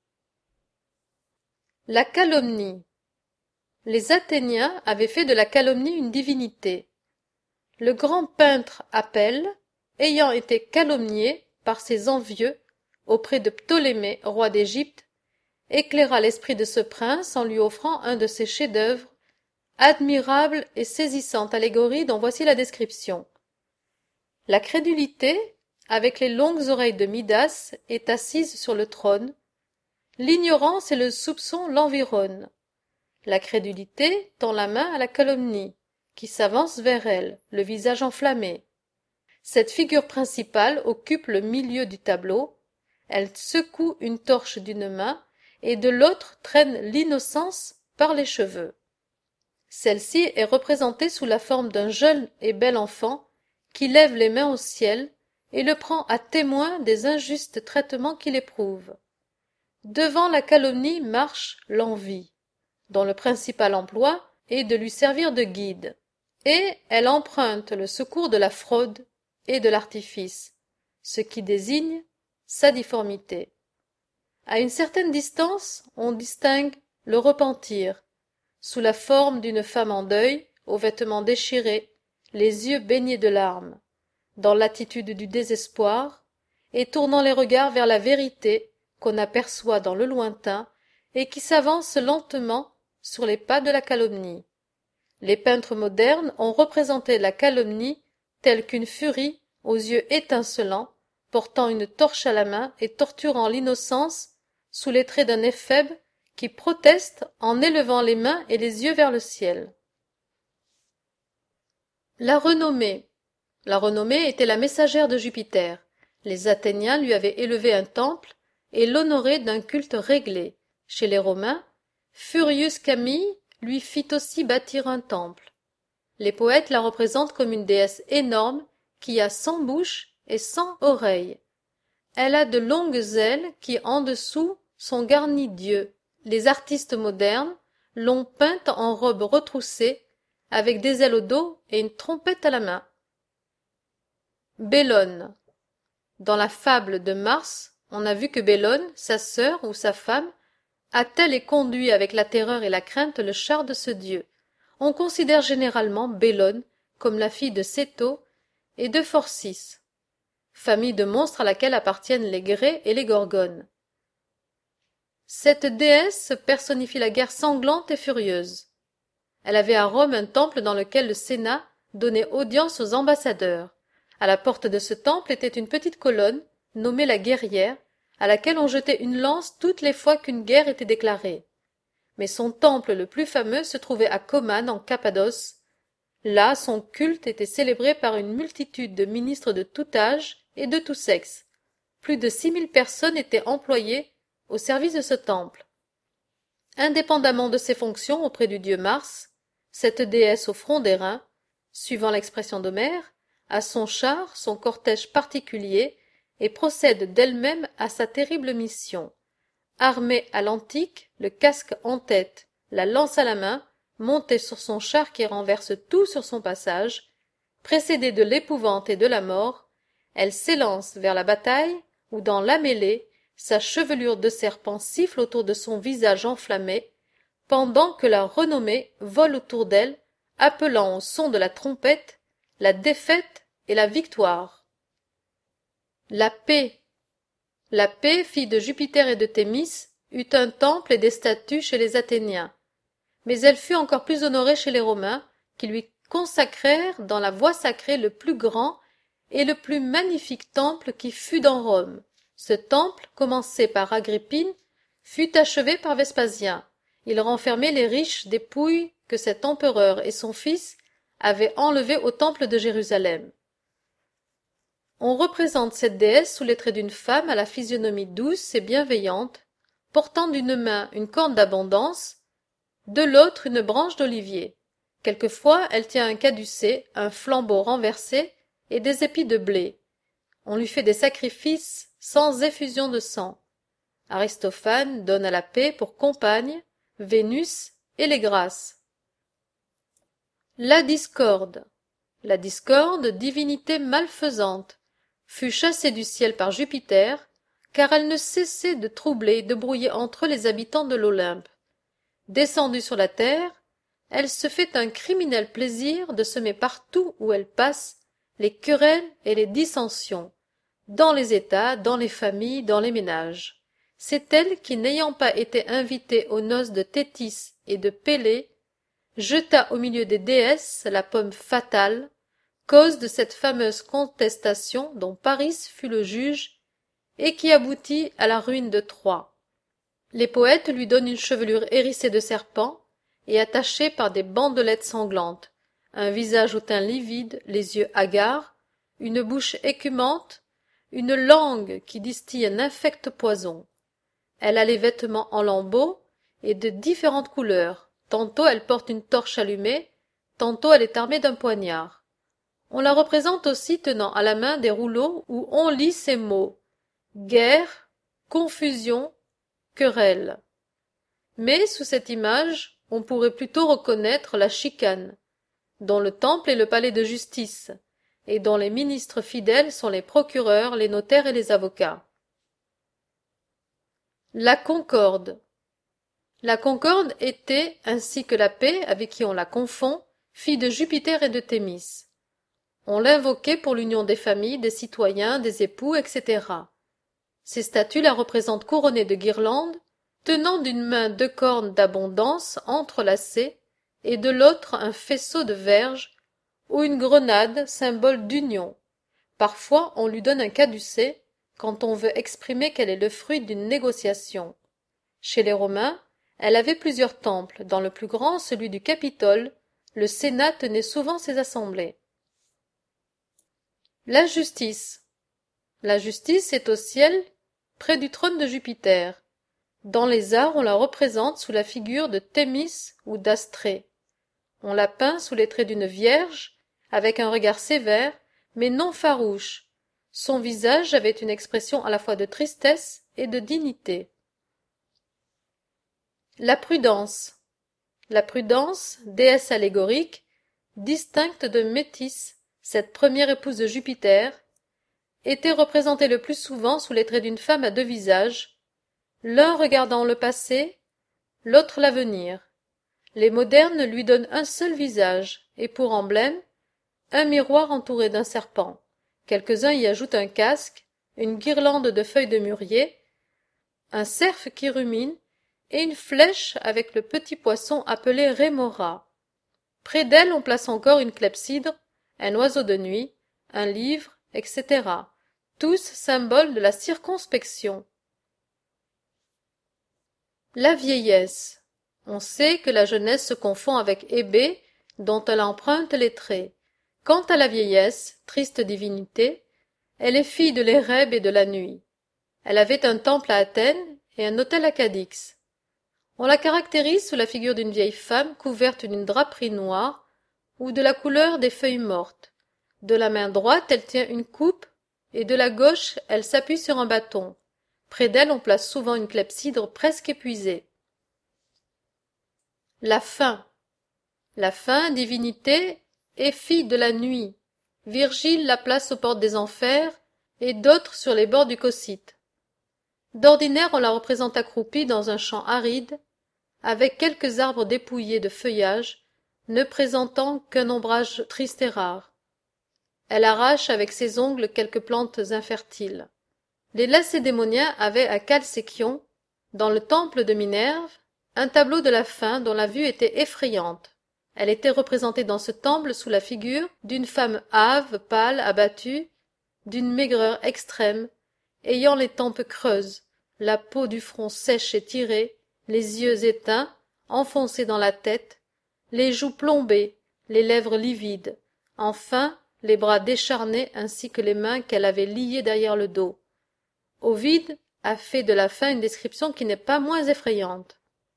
La calomnie. Les Athéniens avaient fait de la calomnie une divinité. Le grand peintre Apelle, ayant été calomnié par ses envieux auprès de Ptolémée, roi d'Égypte, éclaira l'esprit de ce prince en lui offrant un de ses chefs-d'œuvre, admirable et saisissante allégorie dont voici la description. La crédulité, avec les longues oreilles de Midas, est assise sur le trône. L'ignorance et le soupçon l'environnent. La crédulité tend la main à la calomnie, qui s'avance vers elle, le visage enflammé. Cette figure principale occupe le milieu du tableau. Elle secoue une torche d'une main et de l'autre traîne l'innocence par les cheveux. Celle-ci est représentée sous la forme d'un jeune et bel enfant qui lève les mains au ciel et le prend à témoin des injustes traitements qu'il éprouve. Devant la calomnie marche l'envie, dont le principal emploi est de lui servir de guide, et elle emprunte le secours de la fraude et de l'artifice, ce qui désigne sa difformité. À une certaine distance, on distingue le repentir, sous la forme d'une femme en deuil, aux vêtements déchirés, les yeux baignés de larmes, dans l'attitude du désespoir, et tournant les regards vers la vérité qu'on aperçoit dans le lointain et qui s'avance lentement sur les pas de la calomnie. Les peintres modernes ont représenté la calomnie telle qu'une furie aux yeux étincelants, portant une torche à la main et torturant l'innocence sous les traits d'un éphèbe qui proteste en élevant les mains et les yeux vers le ciel. La renommée. La renommée était la messagère de Jupiter. Les Athéniens lui avaient élevé un temple et l'honoraient d'un culte réglé. Chez les Romains, Furius Camille lui fit aussi bâtir un temple. Les poètes la représentent comme une déesse énorme qui a 100 bouches et 100 oreilles. Elle a de longues ailes qui, en dessous, sont garnies d'yeux. Les artistes modernes l'ont peinte en robe retroussée, avec des ailes au dos et une trompette à la main. Bellone. Dans la fable de Mars, on a vu que Bellone, sa sœur ou sa femme, attelle et conduit avec la terreur et la crainte le char de ce dieu. On considère généralement Bellone comme la fille de Céto et de Phorcys, famille de monstres à laquelle appartiennent les grès et les gorgones. Cette déesse personnifie la guerre sanglante et furieuse. Elle avait à Rome un temple dans lequel le Sénat donnait audience aux ambassadeurs. À la porte de ce temple était une petite colonne, nommée la guerrière, à laquelle on jetait une lance toutes les fois qu'une guerre était déclarée. Mais son temple le plus fameux se trouvait à Comane, en Cappadoce. Là, son culte était célébré par une multitude de ministres de tout âge et de tout sexe. Plus de 6000 personnes étaient employées au service de ce temple. Indépendamment de ses fonctions auprès du dieu Mars, cette déesse au front d'airain, suivant l'expression d'Homère, a son char, son cortège particulier, et procède d'elle-même à sa terrible mission. Armée à l'antique, le casque en tête, la lance à la main, montée sur son char qui renverse tout sur son passage, précédée de l'épouvante et de la mort, elle s'élance vers la bataille où, dans la mêlée, sa chevelure de serpent siffle autour de son visage enflammé, pendant que la renommée vole autour d'elle, appelant au son de la trompette la défaite et la victoire. La paix. La paix, fille de Jupiter et de Thémis, eut un temple et des statues chez les Athéniens. Mais elle fut encore plus honorée chez les Romains, qui lui consacrèrent dans la voie sacrée le plus grand et le plus magnifique temple qui fut dans Rome. Ce temple, commencé par Agrippine, fut achevé par Vespasien. Il renfermait les riches dépouilles que cet empereur et son fils avaient enlevées au temple de Jérusalem. On représente cette déesse sous les traits d'une femme à la physionomie douce et bienveillante, portant d'une main une corne d'abondance, de l'autre une branche d'olivier. Quelquefois elle tient un caducée, un flambeau renversé et des épis de blé. On lui fait des sacrifices sans effusion de sang. Aristophane donne à la paix pour compagne Vénus et les Grâces. La discorde. La discorde, divinité malfaisante, fut chassée du ciel par Jupiter, car elle ne cessait de troubler et de brouiller entre eux les habitants de l'Olympe. Descendue sur la terre, elle se fait un criminel plaisir de semer partout où elle passe les querelles et les dissensions, dans les États, dans les familles, dans les ménages. C'est elle qui, n'ayant pas été invitée aux noces de Thétis et de Pélée, jeta au milieu des déesses la pomme fatale, cause de cette fameuse contestation dont Paris fut le juge et qui aboutit à la ruine de Troie. Les poètes lui donnent une chevelure hérissée de serpents et attachée par des bandelettes sanglantes, un visage au teint livide, les yeux hagards, une bouche écumante, une langue qui distille un infect poison. Elle a les vêtements en lambeaux et de différentes couleurs. Tantôt elle porte une torche allumée, tantôt elle est armée d'un poignard. On la représente aussi tenant à la main des rouleaux où on lit ces mots: guerre, confusion, querelle. Mais sous cette image, on pourrait plutôt reconnaître la chicane, dont le temple est le palais de justice, et dont les ministres fidèles sont les procureurs, les notaires et les avocats. La concorde. La concorde était, ainsi que la paix, avec qui on la confond, fille de Jupiter et de Thémis. On l'invoquait pour l'union des familles, des citoyens, des époux, etc. Ces statues la représentent couronnée de guirlandes, tenant d'une main 2 cornes d'abondance entrelacées, et de l'autre un faisceau de verges, ou une grenade, symbole d'union. Parfois on lui donne un caducée quand on veut exprimer qu'elle est le fruit d'une négociation. Chez les Romains, elle avait plusieurs temples. Dans le plus grand, celui du Capitole, le Sénat tenait souvent ses assemblées. La justice. La justice est au ciel, près du trône de Jupiter. Dans les arts, on la représente sous la figure de Thémis ou d'Astrée. On la peint sous les traits d'une vierge, avec un regard sévère, mais non farouche. Son visage avait une expression à la fois de tristesse et de dignité. La prudence. La prudence, déesse allégorique, distincte de Métis, cette première épouse de Jupiter, était représentée le plus souvent sous les traits d'une femme à deux visages, l'un regardant le passé, l'autre l'avenir. Les modernes lui donnent un seul visage, et pour emblème, un miroir entouré d'un serpent. Quelques-uns y ajoutent un casque, une guirlande de feuilles de mûrier, un cerf qui rumine, et une flèche avec le petit poisson appelé rémora. Près d'elle on place encore une clepsydre, un oiseau de nuit, un livre, etc., tous symboles de la circonspection. La vieillesse. On sait que la jeunesse se confond avec Hébé, dont elle emprunte les traits. Quant à la vieillesse, triste divinité, elle est fille de l'Érèbe et de la nuit. Elle avait un temple à Athènes et un hôtel à Cadix. On la caractérise sous la figure d'une vieille femme couverte d'une draperie noire ou de la couleur des feuilles mortes. De la main droite, elle tient une coupe et de la gauche, elle s'appuie sur un bâton. Près d'elle, on place souvent une clepsydre presque épuisée. La faim. La faim, divinité, est fille de la nuit. Virgile la place aux portes des enfers et d'autres sur les bords du Cocyte. D'ordinaire, on la représente accroupie dans un champ aride, avec quelques arbres dépouillés de feuillage, ne présentant qu'un ombrage triste et rare. Elle arrache avec ses ongles quelques plantes infertiles. Les Lacédémoniens avaient à Chalcéchion, dans le temple de Minerve, un tableau de la faim dont la vue était effrayante. Elle était représentée dans ce temple sous la figure d'une femme hâve, pâle, abattue, d'une maigreur extrême, ayant les tempes creuses, la peau du front sèche et tirée, les yeux éteints, enfoncés dans la tête, les joues plombées, les lèvres livides, enfin les bras décharnés ainsi que les mains qu'elle avait liées derrière le dos. Ovide a fait de la faim une description qui n'est pas moins effrayante.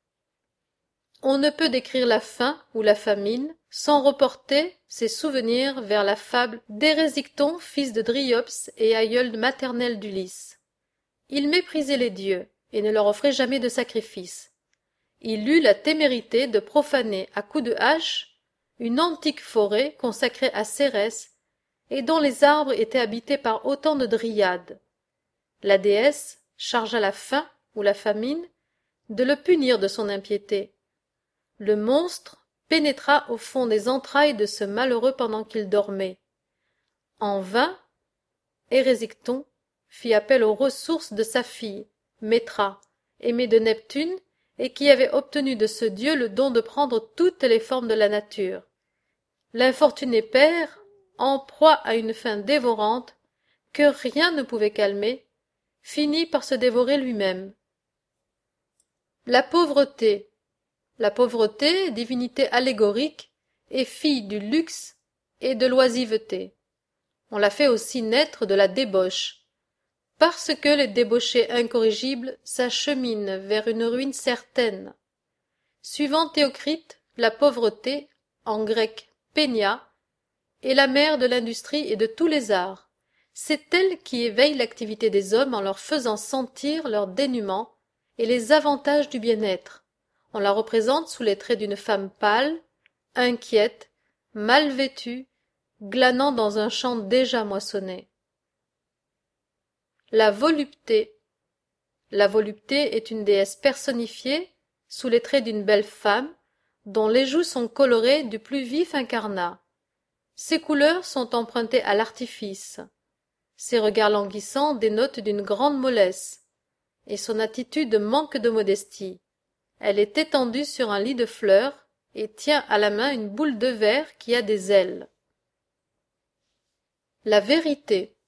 On ne peut décrire la faim ou la famine sans reporter ses souvenirs vers la fable d'Érésicton, fils de Dryops et aïeul maternel d'Ulysse. Il méprisait les dieux et ne leur offrait jamais de sacrifice. Il eut la témérité de profaner à coups de hache une antique forêt consacrée à Cérès et dont les arbres étaient habités par autant de dryades. La déesse chargea la faim ou la famine de le punir de son impiété. Le monstre pénétra au fond des entrailles de ce malheureux pendant qu'il dormait. En vain, Érésicton fit appel aux ressources de sa fille, Métra, aimée de Neptune, et qui avait obtenu de ce dieu le don de prendre toutes les formes de la nature. L'infortuné père, en proie à une faim dévorante, que rien ne pouvait calmer, finit par se dévorer lui-même. La pauvreté. La pauvreté, divinité allégorique, est fille du luxe et de l'oisiveté. On la fait aussi naître de la débauche, parce que les débauchés incorrigibles s'acheminent vers une ruine certaine. Suivant Théocrite, la pauvreté, en grec pénia, est la mère de l'industrie et de tous les arts. C'est elle qui éveille l'activité des hommes en leur faisant sentir leur dénûment et les avantages du bien-être. On la représente sous les traits d'une femme pâle, inquiète, mal vêtue, glanant dans un champ déjà moissonné. La volupté. La volupté est une déesse personnifiée sous les traits d'une belle femme dont les joues sont colorées du plus vif incarnat. Ses couleurs sont empruntées à l'artifice. Ses regards languissants dénotent d'une grande mollesse, et son attitude manque de modestie. Elle est étendue sur un lit de fleurs et tient à la main une boule de verre qui a des ailes. La vérité.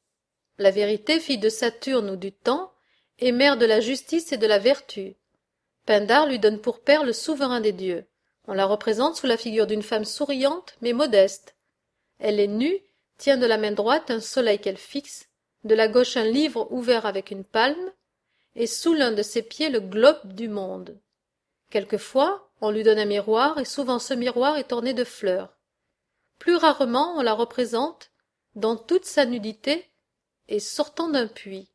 La vérité, fille de Saturne ou du temps, est mère de la justice et de la vertu. Pindare lui donne pour père le souverain des dieux. On la représente sous la figure d'une femme souriante mais modeste. Elle est nue, tient de la main droite un soleil qu'elle fixe, de la gauche un livre ouvert avec une palme, et sous l'un de ses pieds le globe du monde. Quelquefois, on lui donne un miroir, et souvent ce miroir est orné de fleurs. Plus rarement, on la représente dans toute sa nudité et sortant d'un puits.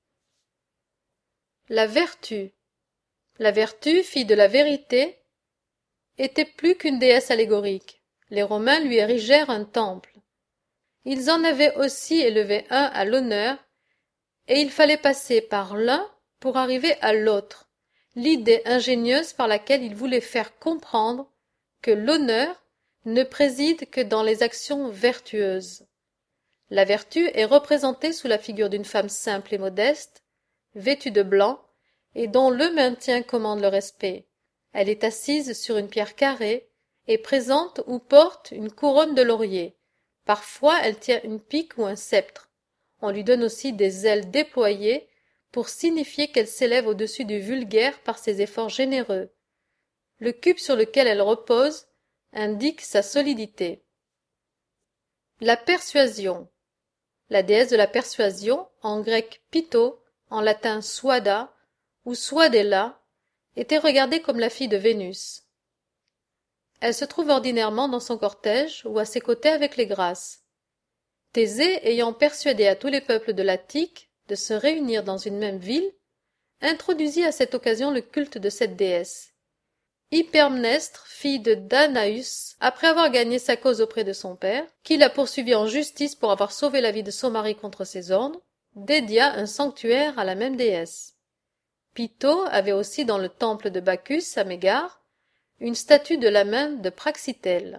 La vertu. La vertu, fille de la vérité, était plus qu'une déesse allégorique. Les Romains lui érigèrent un temple. Ils en avaient aussi élevé un à l'honneur, et il fallait passer par l'un pour arriver à l'autre, l'idée ingénieuse par laquelle ils voulaient faire comprendre que l'honneur ne préside que dans les actions vertueuses. La vertu est représentée sous la figure d'une femme simple et modeste, vêtue de blanc, et dont le maintien commande le respect. Elle est assise sur une pierre carrée, et présente ou porte une couronne de laurier. Parfois elle tient une pique ou un sceptre. On lui donne aussi des ailes déployées pour signifier qu'elle s'élève au-dessus du vulgaire par ses efforts généreux. Le cube sur lequel elle repose indique sa solidité. La persuasion. La déesse de la persuasion, en grec Pytho, en latin Suada ou Suadella, était regardée comme la fille de Vénus. Elle se trouve ordinairement dans son cortège ou à ses côtés avec les Grâces. Thésée, ayant persuadé à tous les peuples de l'Attique de se réunir dans une même ville, introduisit à cette occasion le culte de cette déesse. Hypermnestre, fille de Danaüs, après avoir gagné sa cause auprès de son père, qui la poursuivit en justice pour avoir sauvé la vie de son mari contre ses ordres, dédia un sanctuaire à la même déesse. Pytho avait aussi dans le temple de Bacchus à Mégare une statue de la main de Praxitèle.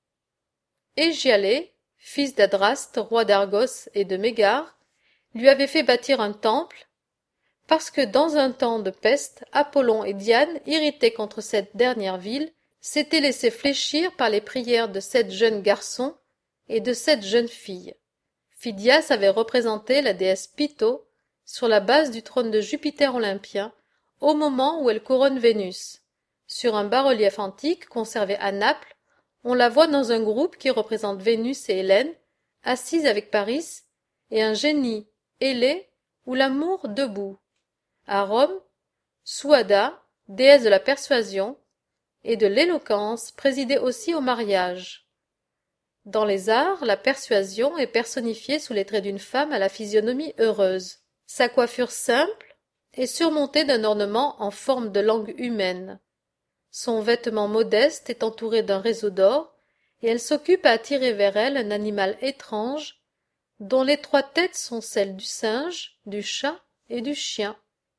Égialé, fils d'Adraste, roi d'Argos et de Mégare, lui avait fait bâtir un temple, parce que dans un temps de peste, Apollon et Diane, irrités contre cette dernière ville, s'étaient laissés fléchir par les prières de 7 jeunes garçons et de 7 jeunes filles. Phidias avait représenté la déesse Pytho sur la base du trône de Jupiter olympien, au moment où elle couronne Vénus. Sur un bas-relief antique conservé à Naples, on la voit dans un groupe qui représente Vénus et Hélène, assises avec Paris, et un génie, ailé, ou l'amour debout. À Rome, Suada, déesse de la persuasion et de l'éloquence, présidait aussi au mariage. Dans les arts, la persuasion est personnifiée sous les traits d'une femme à la physionomie heureuse. Sa coiffure simple est surmontée d'un ornement en forme de langue humaine. Son vêtement modeste est entouré d'un réseau d'or, et elle s'occupe à attirer vers elle un animal étrange, dont les 3 têtes sont celles du singe, du chat et du chien.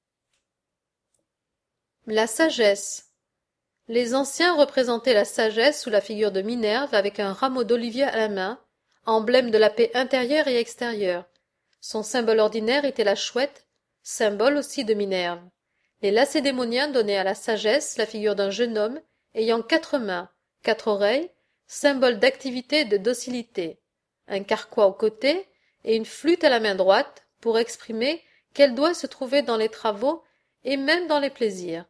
La sagesse. Les anciens représentaient la sagesse sous la figure de Minerve avec un rameau d'olivier à la main, emblème de la paix intérieure et extérieure. Son symbole ordinaire était la chouette, symbole aussi de Minerve. Les lacédémoniens donnaient à la sagesse la figure d'un jeune homme ayant 4 mains, 4 oreilles, symbole d'activité et de docilité, un carquois au côté et une flûte à la main droite pour exprimer qu'elle doit se trouver dans les travaux et même dans les plaisirs.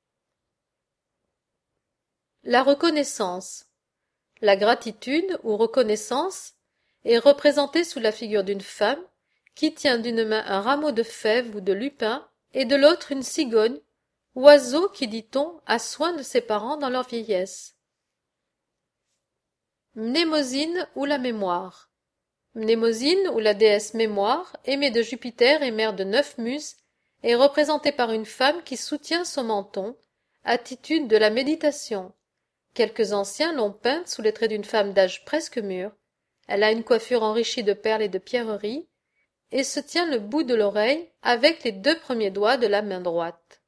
La reconnaissance. La gratitude ou reconnaissance est représentée sous la figure d'une femme qui tient d'une main un rameau de fèves ou de lupin et de l'autre une cigogne, oiseau qui, dit-on, a soin de ses parents dans leur vieillesse. Mnémosyne ou la mémoire. Mnémosyne ou la déesse mémoire, aimée de Jupiter et mère de 9 muses, est représentée par une femme qui soutient son menton, attitude de la méditation. Quelques anciens l'ont peinte sous les traits d'une femme d'âge presque mûr. Elle a une coiffure enrichie de perles et de pierreries, et se tient le bout de l'oreille avec les 2 premiers doigts de la main droite.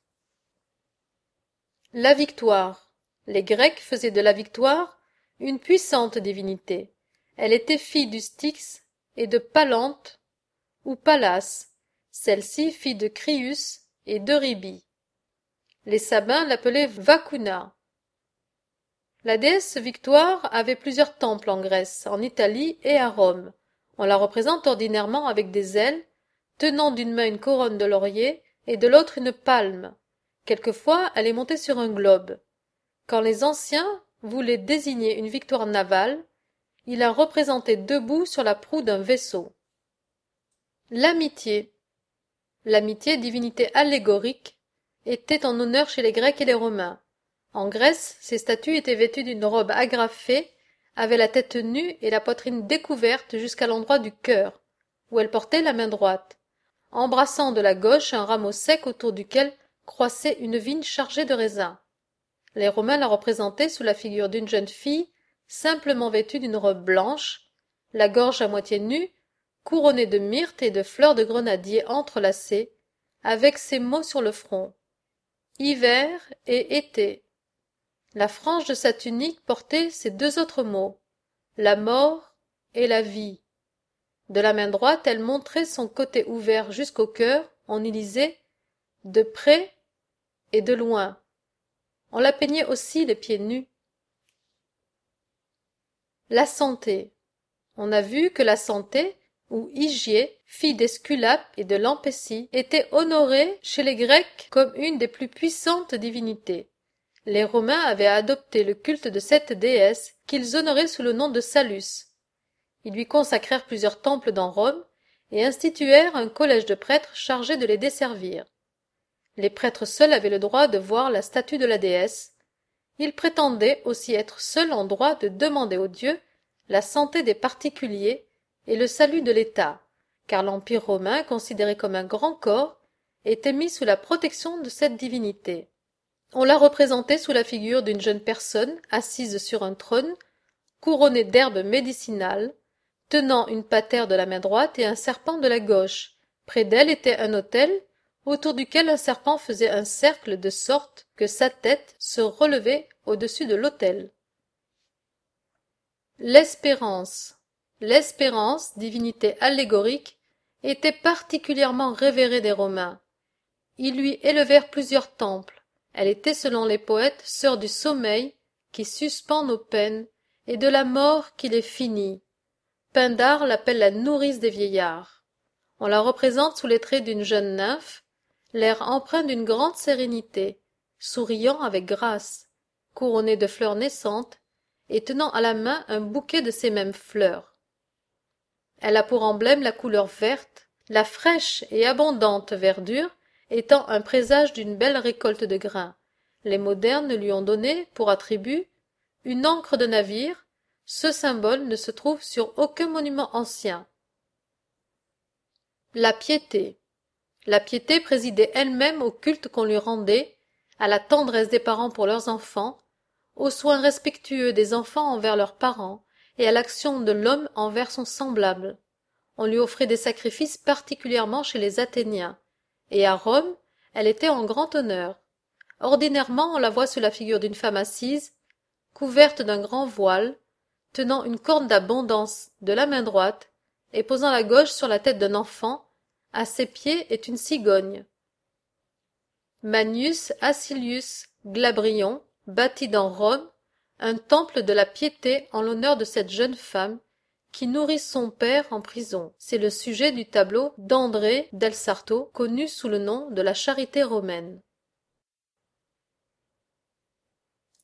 La victoire. Les Grecs faisaient de la victoire une puissante divinité. Elle était fille du Styx et de Palante ou Pallas, celle-ci fille de Crius et d'Eurybi. Les Sabins l'appelaient Vacuna. La déesse Victoire avait plusieurs temples en Grèce, en Italie et à Rome. On la représente ordinairement avec des ailes, tenant d'une main une couronne de laurier et de l'autre une palme. Quelquefois, elle est montée sur un globe. Quand les anciens voulaient désigner une victoire navale, ils la représentaient debout sur la proue d'un vaisseau. L'amitié. L'amitié, divinité allégorique, était en honneur chez les Grecs et les Romains. En Grèce, ces statues étaient vêtues d'une robe agrafée, avaient la tête nue et la poitrine découverte jusqu'à l'endroit du cœur, où elles portaient la main droite, embrassant de la gauche un rameau sec autour duquel croissait une vigne chargée de raisins. Les Romains la représentaient sous la figure d'une jeune fille, simplement vêtue d'une robe blanche, la gorge à moitié nue, couronnée de myrte et de fleurs de grenadier entrelacées, avec ces mots sur le front: hiver et été. La frange de sa tunique portait ces deux autres mots: la mort et la vie. De la main droite, elle montrait son côté ouvert jusqu'au cœur, on y lisait de près et de loin. On la peignait aussi les pieds nus. La santé. On a vu que la santé, ou Hygiée, fille d'Esculape et de Lampécie, était honorée chez les Grecs comme une des plus puissantes divinités. Les Romains avaient adopté le culte de cette déesse qu'ils honoraient sous le nom de Salus. Ils lui consacrèrent plusieurs temples dans Rome et instituèrent un collège de prêtres chargé de les desservir. Les prêtres seuls avaient le droit de voir la statue de la déesse. Ils prétendaient aussi être seuls en droit de demander aux dieux la santé des particuliers et le salut de l'État, car l'Empire romain, considéré comme un grand corps, était mis sous la protection de cette divinité. On la représentait sous la figure d'une jeune personne assise sur un trône, couronnée d'herbes médicinales, tenant une patère de la main droite et un serpent de la gauche. Près d'elle était un autel, autour duquel un serpent faisait un cercle de sorte que sa tête se relevait au-dessus de l'autel. L'Espérance. L'Espérance, divinité allégorique, était particulièrement révérée des Romains. Ils lui élevèrent plusieurs temples. Elle était, selon les poètes, sœur du sommeil qui suspend nos peines et de la mort qui les finit. Pindare l'appelle la nourrice des vieillards. On la représente sous les traits d'une jeune nymphe, l'air empreint d'une grande sérénité, souriant avec grâce, couronnée de fleurs naissantes et tenant à la main un bouquet de ces mêmes fleurs. Elle a pour emblème la couleur verte, la fraîche et abondante verdure étant un présage d'une belle récolte de grains. Les modernes lui ont donné, pour attribut, une ancre de navire. Ce symbole ne se trouve sur aucun monument ancien. La piété. La piété présidait elle-même au culte qu'on lui rendait, à la tendresse des parents pour leurs enfants, aux soins respectueux des enfants envers leurs parents, et à l'action de l'homme envers son semblable. On lui offrait des sacrifices particulièrement chez les Athéniens, et à Rome, elle était en grand honneur. Ordinairement, on la voit sous la figure d'une femme assise, couverte d'un grand voile, tenant une corne d'abondance de la main droite et posant la gauche sur la tête d'un enfant. À ses pieds est une cigogne. Manius Acilius Glabrion bâtit dans Rome un temple de la piété en l'honneur de cette jeune femme qui nourrit son père en prison. C'est le sujet du tableau d'André del Sarto, connu sous le nom de la Charité romaine.